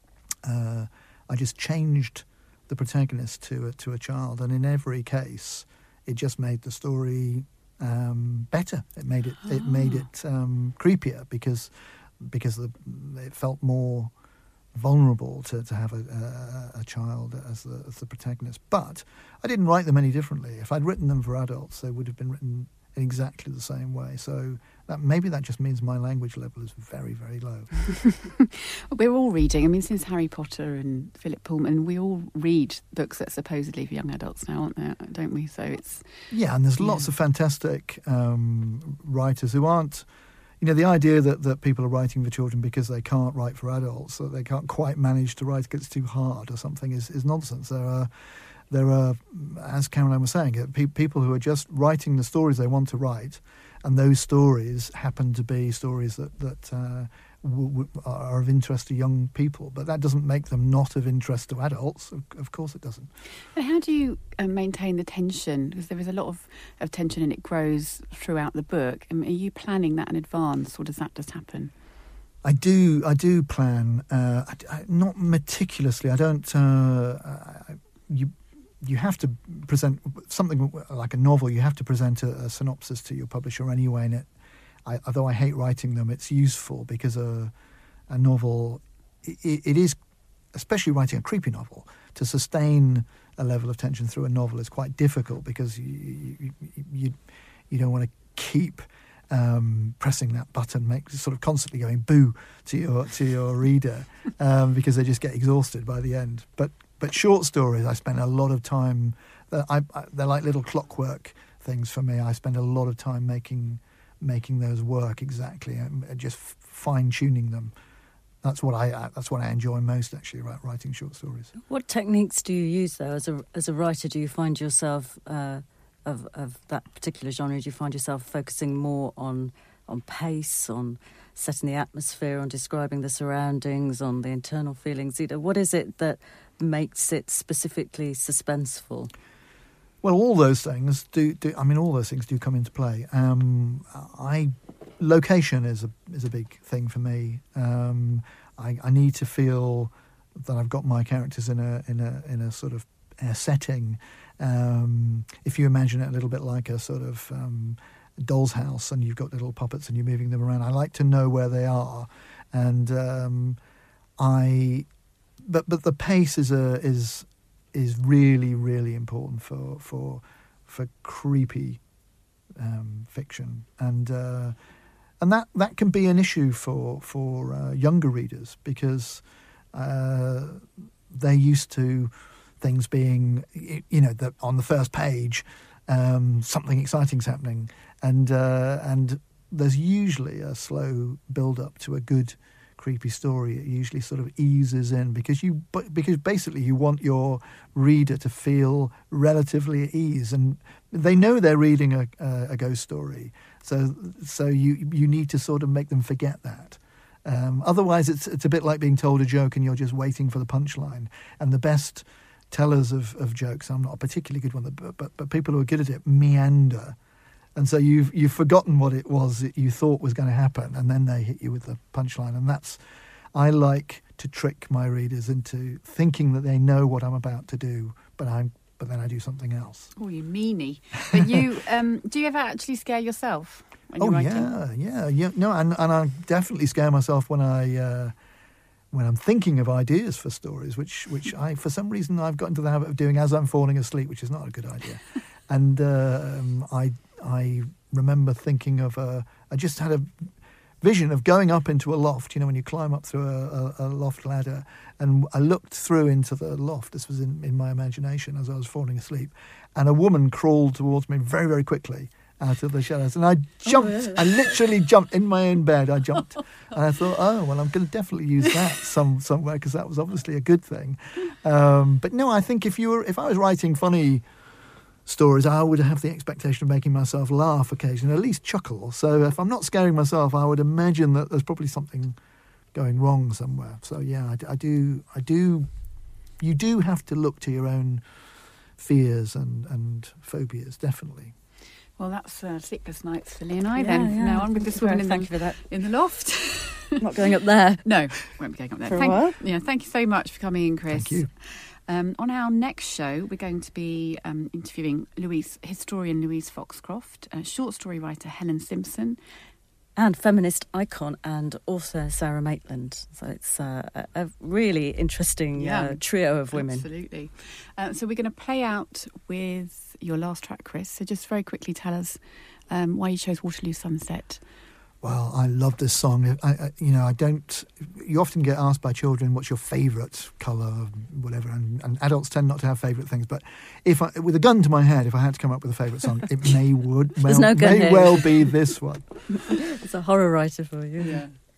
S5: Uh, I just changed the protagonist to a, to a child, and in every case, it just made the story um, better. It made it it made it um, creepier because because the, it felt more vulnerable to, to have a, a, a child as the, as the protagonist. But I didn't write them any differently. If I'd written them for adults, they would have been written in exactly the same way. So that, maybe that just means my language level is very, very low.
S3: We're all reading. I mean, since Harry Potter and Philip Pullman, we all read books that are supposedly for young adults now, aren't there? Don't we? So it's...
S5: Yeah, and there's
S3: yeah.
S5: lots of fantastic um, writers who aren't... You know, the idea that, that people are writing for children because they can't write for adults, that they can't quite manage to write because it's too hard or something, is, is nonsense. There are... There are, as Caroline was saying, pe- people who are just writing the stories they want to write, and those stories happen to be stories that, that uh, w- w- are of interest to young people. But that doesn't make them not of interest to adults. Of, of course it doesn't.
S3: And how do you uh, maintain the tension? Because there is a lot of, of tension and it grows throughout the book. I mean, are you planning that in advance, or does that just happen?
S5: I do I do plan, uh, I, I, not meticulously. I don't... Uh, I, you. You have to present something like a novel. You have to present a, a synopsis to your publisher anyway. And it, I, although I hate writing them, it's useful because a, a novel, it, it is, especially writing a creepy novel, to sustain a level of tension through a novel is quite difficult because you you you, you don't want to keep um, pressing that button, make sort of constantly going boo to your to your reader um, because they just get exhausted by the end. But But short stories, I spend a lot of time. I, I, they're like little clockwork things for me. I spend a lot of time making making those work exactly, and just fine tuning them. That's what I. That's what I enjoy most, actually, about writing short stories.
S4: What techniques do you use, though, as a as a writer? Do you find yourself uh, of of that particular genre? Do you find yourself focusing more on on pace, on setting the atmosphere, on describing the surroundings, on the internal feelings? You know, what is it that makes it specifically suspenseful?
S5: Well, all those things do, do. I mean, all those things do come into play. Um, I location is a is a big thing for me. Um, I, I need to feel that I've got my characters in a in a in a sort of a setting. Um, if you imagine it a little bit like a sort of um, doll's house, and you've got little puppets and you're moving them around, I like to know where they are, and um, I. But but the pace is a is is really really important for for for creepy um, fiction, and uh, and that, that can be an issue for for uh, younger readers because uh, they're used to things being, you know, that on the first page um, something exciting's happening, and uh, and there's usually a slow build up to a good creepy story. It usually sort of eases in because you because basically you want your reader to feel relatively at ease, and they know they're reading a, a, a ghost story, so so you you need to sort of make them forget that. Um, otherwise, it's it's a bit like being told a joke and you're just waiting for the punchline. And the best tellers of, of jokes. I'm not a particularly good one, but, but but people who are good at it meander, and so you've you've forgotten what it was that you thought was going to happen, and then they hit you with the punchline. And that's I like to trick my readers into thinking that they know what I'm about to do, but I'm but then I do something else.
S3: Oh, you meanie! But you um, do you ever actually scare yourself when
S5: oh
S3: you're writing?
S5: yeah, yeah, yeah. No, and and I definitely scare myself when I. Uh, when I'm thinking of ideas for stories, which which I, for some reason, I've got into the habit of doing as I'm falling asleep, which is not a good idea. and uh, um, I I remember thinking of a, I just had a vision of going up into a loft, you know, when you climb up through a, a, a loft ladder, and I looked through into the loft. This was in, in my imagination as I was falling asleep, and a woman crawled towards me very, very quickly out of the shadows, and I jumped. Oh, yeah. I literally jumped in my own bed. I jumped, and I thought, oh well, I'm going to definitely use that some somewhere because that was obviously a good thing. Um, but no, I think if you were, if I was writing funny stories, I would have the expectation of making myself laugh occasionally, at least chuckle. So if I'm not scaring myself, I would imagine that there's probably something going wrong somewhere. So yeah, I, I do, I do. You do have to look to your own fears and and phobias, definitely.
S3: Well, that's uh, sleepless nights for Lee and I
S4: yeah,
S3: then.
S4: Yeah.
S3: Now I'm with this woman in
S4: Thank
S3: the,
S4: you for that.
S3: in the loft.
S4: Not going up there.
S3: No, won't be going up there.
S4: For
S3: thank,
S4: a while.
S3: Yeah, thank you so much for coming in, Chris.
S5: Thank you.
S3: Um, on our next show, we're going to be um, interviewing Louise, historian Louise Foxcroft, uh, short story writer Helen Simpson,
S4: and feminist icon and author Sarah Maitland. So it's uh, a, a really interesting
S3: yeah,
S4: uh, trio of women.
S3: Absolutely. Uh, so we're going to play out with your last track, Chris. So just very quickly tell us um, why you chose Waterloo Sunset.
S5: Well, I love this song. I, I, you know, I don't. You often get asked by children, "What's your favourite colour?" Whatever, and, and adults tend not to have favourite things. But if I, with a gun to my head, if I had to come up with a favourite song, it may would well,
S4: no gun
S5: may
S4: here.
S5: well be this one.
S4: It's a horror writer for you.
S3: Yeah.